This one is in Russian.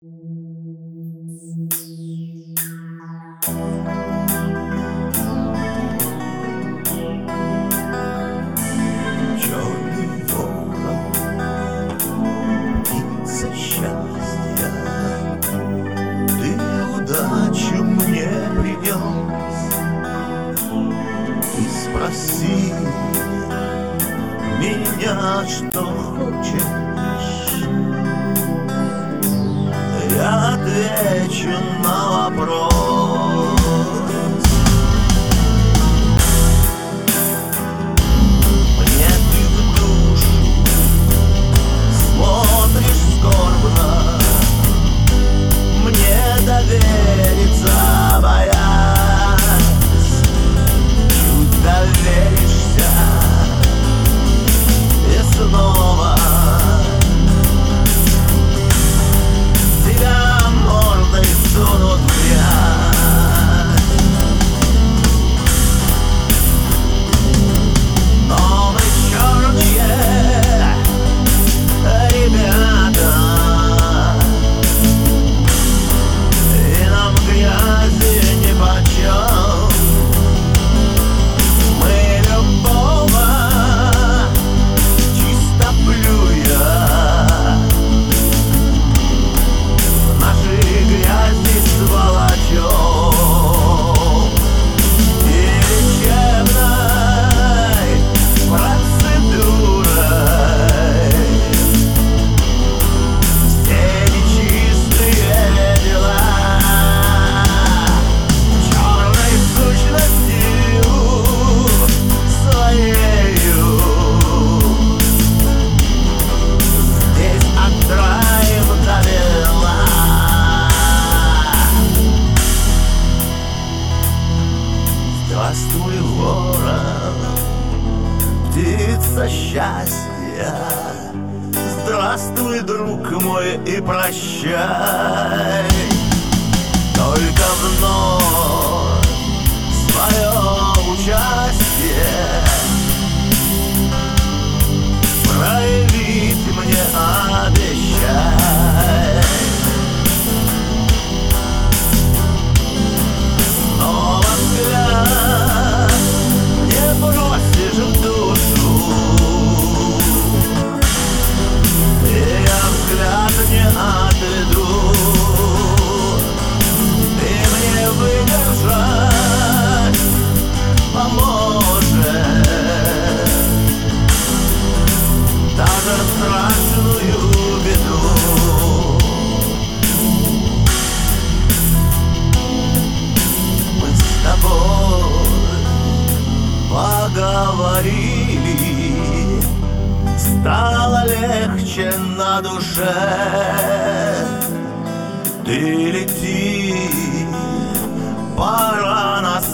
Черный ворон, птица счастья, ты удачу мне принес. Ты спроси меня, что хочешь, я отвечу на вопрос. Мне ты в душу смотришь скорбно, мне довериться боясь. Чуть доверишься и снова тебя мордой сунут в грязь. Но мы черные ребята, и нам грязи нипочем. Мы любого чисто плюя в нашей грязи сволочем и лечебной процедурой все нечистые дела черной сущностью своею здесь отдраем довела. Здравствуй, ворон, птица счастья, здравствуй, друг мой, и прощай. Только вновь свое участие проявить мне обещай. Снова взгляд не бросишь в душу, и я взгляд не отведу. Ты мне выдержать поможешь даже страшную беду. Мы с тобой поговорили, стало легче на душе. Ты лети, пора нас